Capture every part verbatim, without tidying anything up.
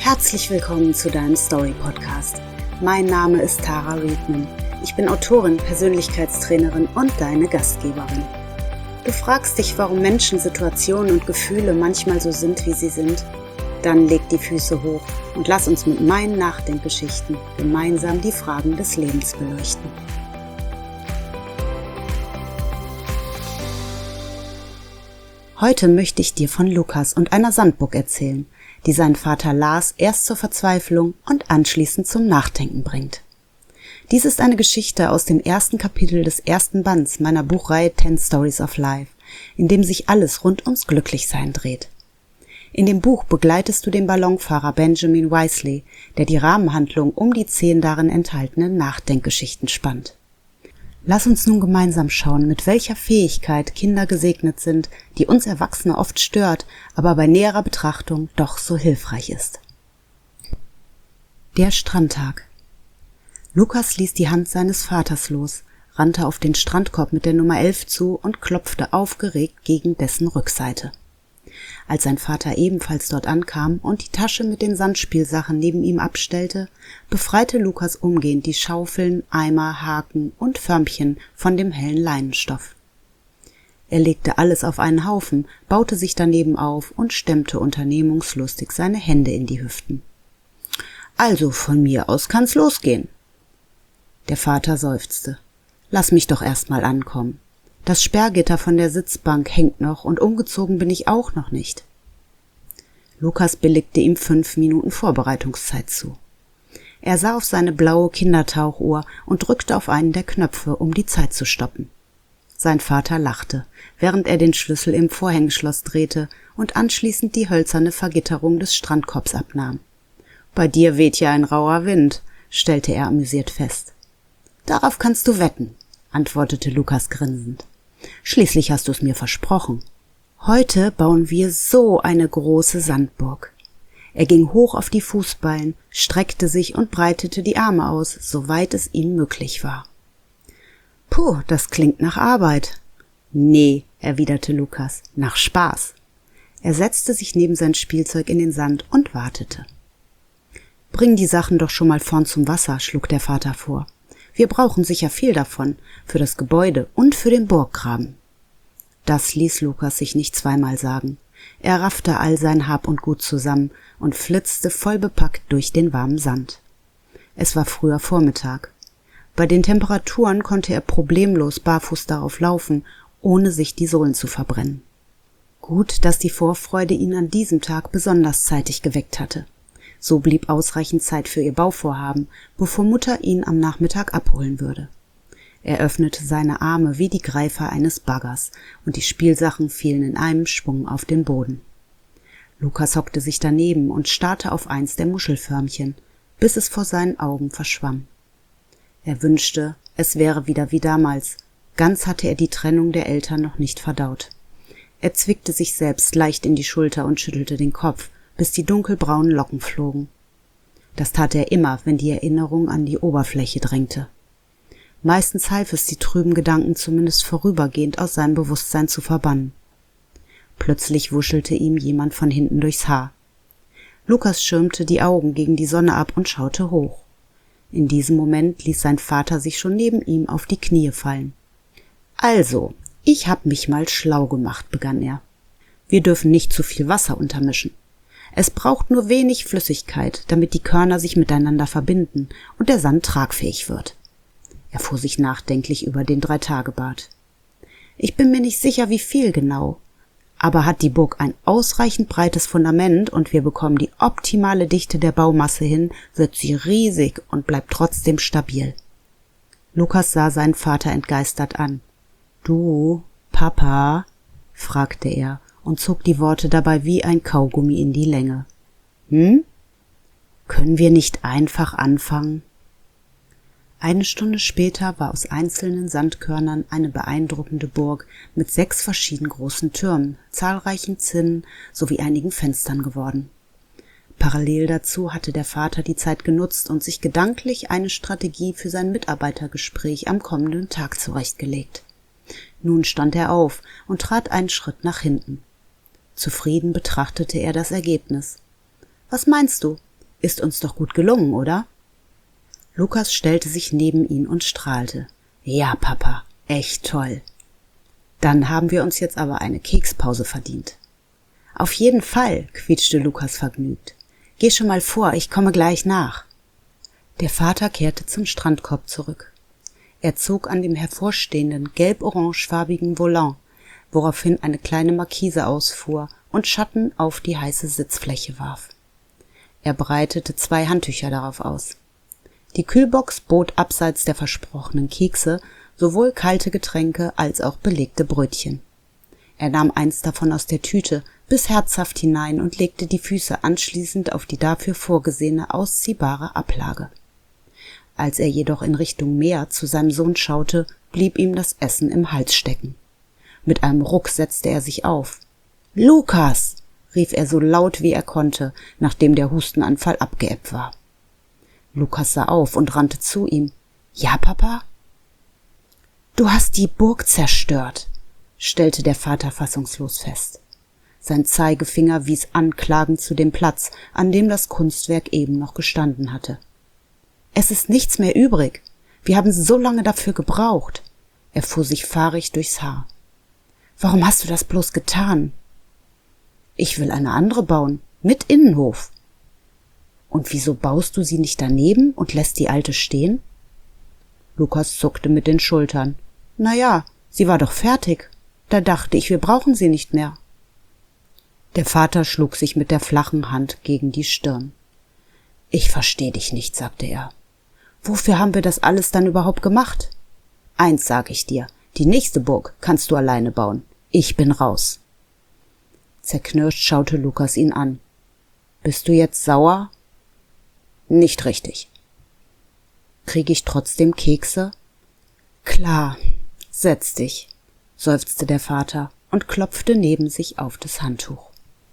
Herzlich willkommen zu deinem Story-Podcast. Mein Name ist Tara Riedman. Ich bin Autorin, Persönlichkeitstrainerin und deine Gastgeberin. Du fragst dich, warum Menschen, Situationen und Gefühle manchmal so sind, wie sie sind? Dann leg die Füße hoch und lass uns mit meinen Nachdenkgeschichten gemeinsam die Fragen des Lebens beleuchten. Heute möchte ich dir von Lukas und einer Sandburg erzählen, die seinen Vater Lars erst zur Verzweiflung und anschließend zum Nachdenken bringt. Dies ist eine Geschichte aus dem ersten Kapitel des ersten Bands meiner Buchreihe Ten Stories of Life, in dem sich alles rund ums Glücklichsein dreht. In dem Buch begleitest du den Ballonfahrer Benjamin Weasley, der die Rahmenhandlung um die zehn darin enthaltenen Nachdenkgeschichten spannt. Lass uns nun gemeinsam schauen, mit welcher Fähigkeit Kinder gesegnet sind, die uns Erwachsene oft stört, aber bei näherer Betrachtung doch so hilfreich ist. Der Strandtag. Lukas ließ die Hand seines Vaters los, rannte auf den Strandkorb mit der Nummer elf zu und klopfte aufgeregt gegen dessen Rückseite. Als sein Vater ebenfalls dort ankam und die Tasche mit den Sandspielsachen neben ihm abstellte, befreite Lukas umgehend die Schaufeln, Eimer, Haken und Förmchen von dem hellen Leinenstoff. Er legte alles auf einen Haufen, baute sich daneben auf und stemmte unternehmungslustig seine Hände in die Hüften. »Also, von mir aus kann's losgehen.« Der Vater seufzte. »Lass mich doch erst mal ankommen. Das Sperrgitter von der Sitzbank hängt noch und umgezogen bin ich auch noch nicht.« Lukas billigte ihm fünf Minuten Vorbereitungszeit zu. Er sah auf seine blaue Kindertauchuhr und drückte auf einen der Knöpfe, um die Zeit zu stoppen. Sein Vater lachte, während er den Schlüssel im Vorhängeschloss drehte und anschließend die hölzerne Vergitterung des Strandkorbs abnahm. »Bei dir weht ja ein rauer Wind«, stellte er amüsiert fest. »Darauf kannst du wetten«, antwortete Lukas grinsend. »Schließlich hast du es mir versprochen. Heute bauen wir so eine große Sandburg.« Er ging hoch auf die Fußballen, streckte sich und breitete die Arme aus, soweit es ihm möglich war. »Puh, das klingt nach Arbeit.« »Nee«, erwiderte Lukas, »nach Spaß.« Er setzte sich neben sein Spielzeug in den Sand und wartete. »Bring die Sachen doch schon mal vorn zum Wasser«, schlug der Vater vor. »Wir brauchen sicher viel davon, für das Gebäude und für den Burggraben.« Das ließ Lukas sich nicht zweimal sagen. Er raffte all sein Hab und Gut zusammen und flitzte vollbepackt durch den warmen Sand. Es war früher Vormittag. Bei den Temperaturen konnte er problemlos barfuß darauf laufen, ohne sich die Sohlen zu verbrennen. Gut, dass die Vorfreude ihn an diesem Tag besonders zeitig geweckt hatte. So blieb ausreichend Zeit für ihr Bauvorhaben, bevor Mutter ihn am Nachmittag abholen würde. Er öffnete seine Arme wie die Greifer eines Baggers, und die Spielsachen fielen in einem Schwung auf den Boden. Lukas hockte sich daneben und starrte auf eins der Muschelförmchen, bis es vor seinen Augen verschwamm. Er wünschte, es wäre wieder wie damals. Ganz hatte er die Trennung der Eltern noch nicht verdaut. Er zwickte sich selbst leicht in die Schulter und schüttelte den Kopf, bis die dunkelbraunen Locken flogen. Das tat er immer, wenn die Erinnerung an die Oberfläche drängte. Meistens half es, die trüben Gedanken zumindest vorübergehend aus seinem Bewusstsein zu verbannen. Plötzlich wuschelte ihm jemand von hinten durchs Haar. Lukas schirmte die Augen gegen die Sonne ab und schaute hoch. In diesem Moment ließ sein Vater sich schon neben ihm auf die Knie fallen. »Also, ich hab mich mal schlau gemacht«, begann er. »Wir dürfen nicht zu viel Wasser untermischen. Es braucht nur wenig Flüssigkeit, damit die Körner sich miteinander verbinden und der Sand tragfähig wird.« Er fuhr sich nachdenklich über den Dreitagebad. »Ich bin mir nicht sicher, wie viel genau. Aber hat die Burg ein ausreichend breites Fundament und wir bekommen die optimale Dichte der Baumasse hin, wird sie riesig und bleibt trotzdem stabil.« Lukas sah seinen Vater entgeistert an. »Du, Papa?« fragte er und zog die Worte dabei wie ein Kaugummi in die Länge. »Hm? Können wir nicht einfach anfangen?« Eine Stunde später war aus einzelnen Sandkörnern eine beeindruckende Burg mit sechs verschieden großen Türmen, zahlreichen Zinnen sowie einigen Fenstern geworden. Parallel dazu hatte der Vater die Zeit genutzt und sich gedanklich eine Strategie für sein Mitarbeitergespräch am kommenden Tag zurechtgelegt. Nun stand er auf und trat einen Schritt nach hinten. Zufrieden betrachtete er das Ergebnis. »Was meinst du? Ist uns doch gut gelungen, oder? Lukas stellte sich neben ihn und strahlte. Ja, Papa, echt toll. Dann haben wir uns jetzt aber eine Kekspause verdient. Auf jeden Fall, quietschte Lukas vergnügt. Geh schon mal vor, ich komme gleich nach. Der Vater kehrte zum Strandkorb zurück. Er zog an dem hervorstehenden, gelb-orangefarbigen Volant, woraufhin eine kleine Markise ausfuhr und Schatten auf die heiße Sitzfläche warf. Er breitete zwei Handtücher darauf aus. Die Kühlbox bot abseits der versprochenen Kekse sowohl kalte Getränke als auch belegte Brötchen. Er nahm eins davon aus der Tüte, biss herzhaft hinein und legte die Füße anschließend auf die dafür vorgesehene ausziehbare Ablage. Als er jedoch in Richtung Meer zu seinem Sohn schaute, blieb ihm das Essen im Hals stecken. Mit einem Ruck setzte er sich auf. »Lukas!« rief er so laut wie er konnte, nachdem der Hustenanfall abgeebbt war. Lukas sah auf und rannte zu ihm. »Ja, Papa?« »Du hast die Burg zerstört«, stellte der Vater fassungslos fest. Sein Zeigefinger wies anklagend zu dem Platz, an dem das Kunstwerk eben noch gestanden hatte. »Es ist nichts mehr übrig. Wir haben so lange dafür gebraucht.« Er fuhr sich fahrig durchs Haar. »Warum hast du das bloß getan?« »Ich will eine andere bauen, mit Innenhof.« »Und wieso baust du sie nicht daneben und lässt die alte stehen?« Lukas zuckte mit den Schultern. »Na ja, sie war doch fertig. Da dachte ich, wir brauchen sie nicht mehr.« Der Vater schlug sich mit der flachen Hand gegen die Stirn. »Ich versteh dich nicht«, sagte er. »Wofür haben wir das alles dann überhaupt gemacht? Eins sag ich dir, die nächste Burg kannst du alleine bauen. Ich bin raus.« Zerknirscht schaute Lukas ihn an. »Bist du jetzt sauer?« »Nicht richtig.« »Krieg ich trotzdem Kekse?« »Klar, setz dich«, seufzte der Vater und klopfte neben sich auf das Handtuch.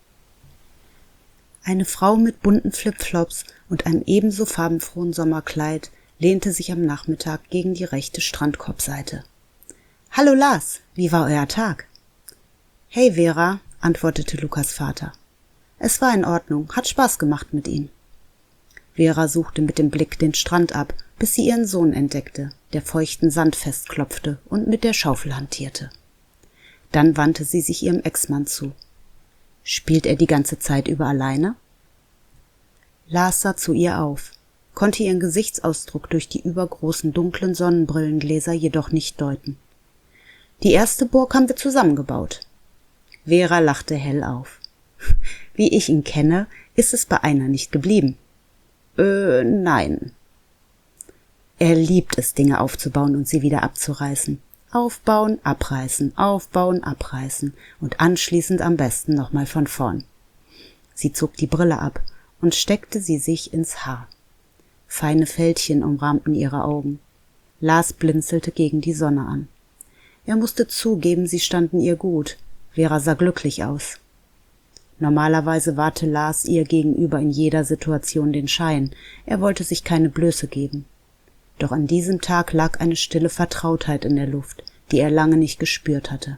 Eine Frau mit bunten Flipflops und einem ebenso farbenfrohen Sommerkleid lehnte sich am Nachmittag gegen die rechte Strandkorbseite. »Hallo Lars, wie war euer Tag?« »Hey Vera«, antwortete Lukas Vater. »Es war in Ordnung, hat Spaß gemacht mit ihm.« Vera suchte mit dem Blick den Strand ab, bis sie ihren Sohn entdeckte, der feuchten Sand festklopfte und mit der Schaufel hantierte. Dann wandte sie sich ihrem Ex-Mann zu. »Spielt er die ganze Zeit über alleine?« Lars sah zu ihr auf, konnte ihren Gesichtsausdruck durch die übergroßen dunklen Sonnenbrillengläser jedoch nicht deuten. »Die erste Burg haben wir zusammengebaut.« Vera lachte hell auf. »Wie ich ihn kenne, ist es bei einer nicht geblieben.« »Äh, nein.« Er liebt es, Dinge aufzubauen und sie wieder abzureißen. Aufbauen, abreißen, aufbauen, abreißen und anschließend am besten nochmal von vorn. Sie zog die Brille ab und steckte sie sich ins Haar. Feine Fältchen umrahmten ihre Augen. Lars blinzelte gegen die Sonne an. Er musste zugeben, sie standen ihr gut. Vera sah glücklich aus. Normalerweise wahrte Lars ihr gegenüber in jeder Situation den Schein. Er wollte sich keine Blöße geben. Doch an diesem Tag lag eine stille Vertrautheit in der Luft, die er lange nicht gespürt hatte.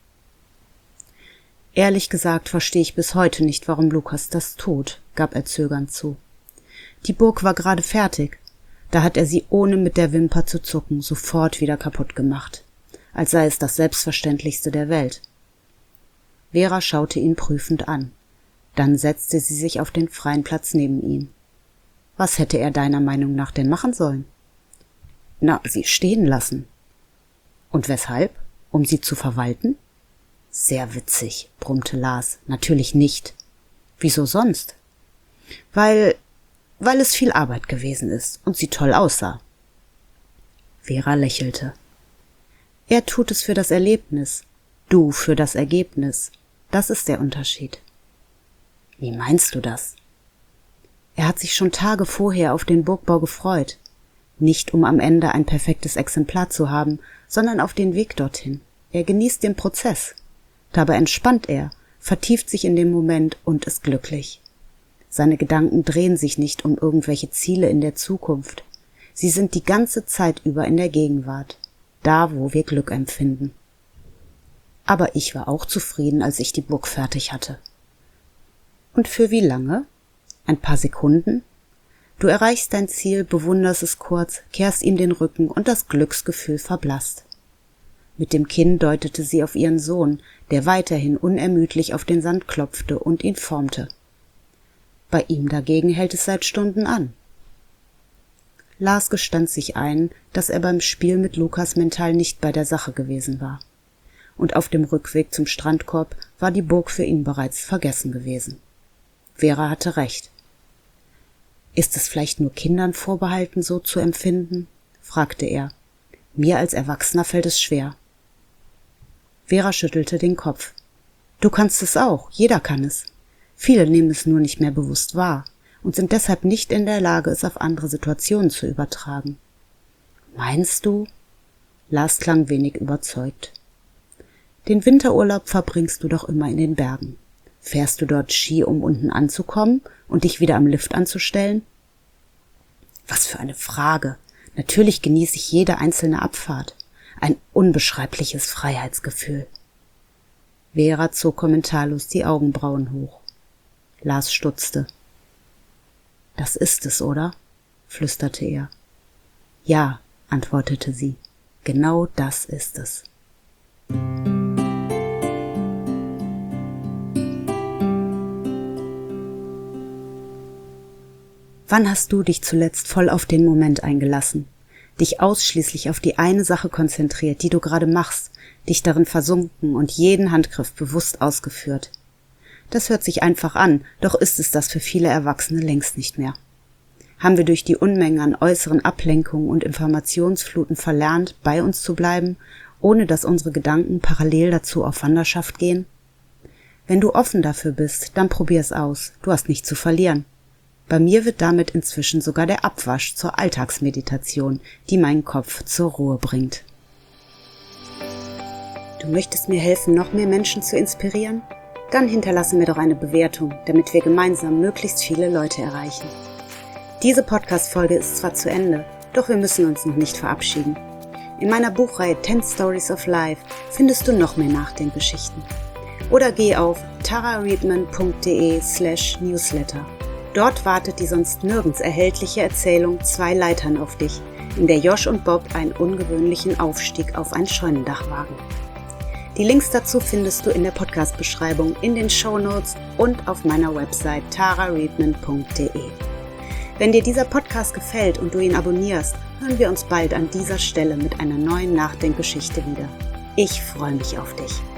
»Ehrlich gesagt verstehe ich bis heute nicht, warum Lukas das tut«, gab er zögernd zu. »Die Burg war gerade fertig. Da hat er sie, ohne mit der Wimper zu zucken, sofort wieder kaputt gemacht, als sei es das Selbstverständlichste der Welt.« Vera schaute ihn prüfend an. Dann setzte sie sich auf den freien Platz neben ihm. »Was hätte er deiner Meinung nach denn machen sollen?« »Na, sie stehen lassen.« »Und weshalb? Um sie zu verwalten?« »Sehr witzig«, brummte Lars. »Natürlich nicht.« »Wieso sonst?« »Weil, weil es viel Arbeit gewesen ist und sie toll aussah.« Vera lächelte. »Er tut es für das Erlebnis, du für das Ergebnis. Das ist der Unterschied.« »Wie meinst du das?« Er hat sich schon Tage vorher auf den Burgbau gefreut. Nicht um am Ende ein perfektes Exemplar zu haben, sondern auf den Weg dorthin. Er genießt den Prozess. Dabei entspannt er, vertieft sich in den Moment und ist glücklich. Seine Gedanken drehen sich nicht um irgendwelche Ziele in der Zukunft. Sie sind die ganze Zeit über in der Gegenwart, da wo wir Glück empfinden. Aber ich war auch zufrieden, als ich die Burg fertig hatte. Und für wie lange? Ein paar Sekunden? Du erreichst dein Ziel, bewunderst es kurz, kehrst ihm den Rücken und das Glücksgefühl verblasst. Mit dem Kinn deutete sie auf ihren Sohn, der weiterhin unermüdlich auf den Sand klopfte und ihn formte. Bei ihm dagegen hält es seit Stunden an. Lars gestand sich ein, dass er beim Spiel mit Lukas mental nicht bei der Sache gewesen war. Und auf dem Rückweg zum Strandkorb war die Burg für ihn bereits vergessen gewesen. Vera hatte recht. »Ist es vielleicht nur Kindern vorbehalten, so zu empfinden?« fragte er. »Mir als Erwachsener fällt es schwer.« Vera schüttelte den Kopf. »Du kannst es auch, jeder kann es. Viele nehmen es nur nicht mehr bewusst wahr und sind deshalb nicht in der Lage, es auf andere Situationen zu übertragen.« »Meinst du?« Lars klang wenig überzeugt. »Den Winterurlaub verbringst du doch immer in den Bergen. Fährst du dort Ski, um unten anzukommen und dich wieder am Lift anzustellen?« »Was für eine Frage. Natürlich genieße ich jede einzelne Abfahrt. Ein unbeschreibliches Freiheitsgefühl.« Vera zog kommentarlos die Augenbrauen hoch. Lars stutzte. »Das ist es, oder?« flüsterte er. »Ja«, antwortete sie. »Genau das ist es.« Wann hast du dich zuletzt voll auf den Moment eingelassen, dich ausschließlich auf die eine Sache konzentriert, die du gerade machst, dich darin versunken und jeden Handgriff bewusst ausgeführt? Das hört sich einfach an, doch ist es das für viele Erwachsene längst nicht mehr. Haben wir durch die Unmengen an äußeren Ablenkungen und Informationsfluten verlernt, bei uns zu bleiben, ohne dass unsere Gedanken parallel dazu auf Wanderschaft gehen? Wenn du offen dafür bist, dann probier's aus, du hast nichts zu verlieren. Bei mir wird damit inzwischen sogar der Abwasch zur Alltagsmeditation, die meinen Kopf zur Ruhe bringt. Du möchtest mir helfen, noch mehr Menschen zu inspirieren? Dann hinterlasse mir doch eine Bewertung, damit wir gemeinsam möglichst viele Leute erreichen. Diese Podcast-Folge ist zwar zu Ende, doch wir müssen uns noch nicht verabschieden. In meiner Buchreihe ten Stories of Life findest du noch mehr Nachdenkgeschichten. Oder geh auf tarareadman.de slash newsletter. Dort wartet die sonst nirgends erhältliche Erzählung Zwei Leitern auf dich, in der Josh und Bob einen ungewöhnlichen Aufstieg auf ein Scheunendach wagen. Die Links dazu findest du in der Podcast-Beschreibung, in den Shownotes und auf meiner Website tarareadman punkt de. Wenn dir dieser Podcast gefällt und du ihn abonnierst, hören wir uns bald an dieser Stelle mit einer neuen Nachdenkgeschichte wieder. Ich freue mich auf dich.